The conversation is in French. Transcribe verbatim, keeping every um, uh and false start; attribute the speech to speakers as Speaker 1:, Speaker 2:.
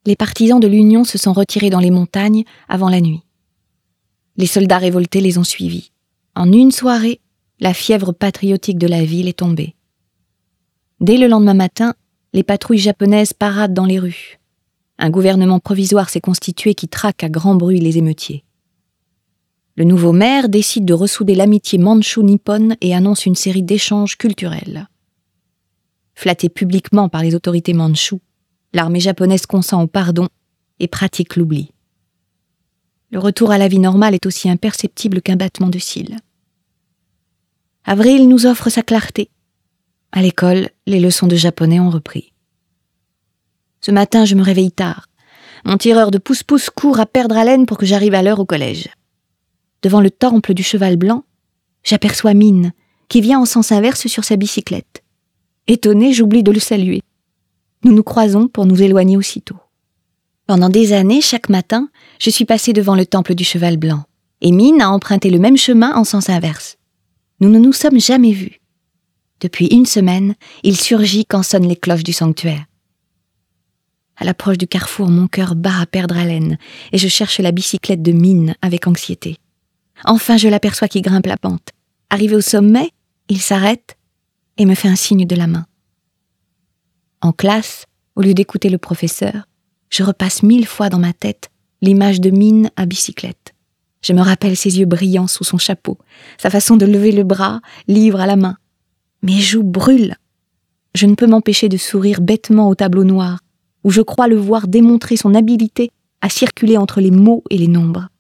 Speaker 1: Les partisans de l'Union se sont retirés dans les montagnes avant la nuit. Les soldats révoltés les ont suivis. En une soirée, la fièvre patriotique de la ville est tombée. Dès le lendemain matin, les patrouilles japonaises paradent dans les rues. Un gouvernement provisoire s'est constitué qui traque à grand bruit les émeutiers. Le nouveau maire décide de ressouder l'amitié mandchou-nippone et annonce une série d'échanges culturels. Flattée publiquement par les autorités mandchoues, l'armée japonaise consent au pardon et pratique l'oubli. Le retour à la vie normale est aussi imperceptible qu'un battement de cils. Avril nous offre sa clarté. À l'école, les leçons de japonais ont repris. Ce matin, je me réveille tard. Mon tireur de pouce-pouce court à perdre haleine pour que j'arrive à l'heure au collège. Devant le temple du cheval blanc, j'aperçois Mine, qui vient en sens inverse sur sa bicyclette. Étonnée, j'oublie de le saluer. Nous nous croisons pour nous éloigner aussitôt. Pendant des années, chaque matin, je suis passée devant le temple du cheval blanc, et Mine a emprunté le même chemin en sens inverse. Nous ne nous sommes jamais vus. Depuis une semaine, il surgit quand sonnent les cloches du sanctuaire. À l'approche du carrefour, mon cœur bat à perdre haleine, et je cherche la bicyclette de Mine avec anxiété. Enfin, je l'aperçois qui grimpe la pente. Arrivé au sommet, il s'arrête et me fait un signe de la main. En classe, au lieu d'écouter le professeur, je repasse mille fois dans ma tête l'image de Mine à bicyclette. Je me rappelle ses yeux brillants sous son chapeau, sa façon de lever le bras, livre à la main. Mes joues brûlent. Je ne peux m'empêcher de sourire bêtement au tableau noir, où je crois le voir démontrer son habileté à circuler entre les mots et les nombres.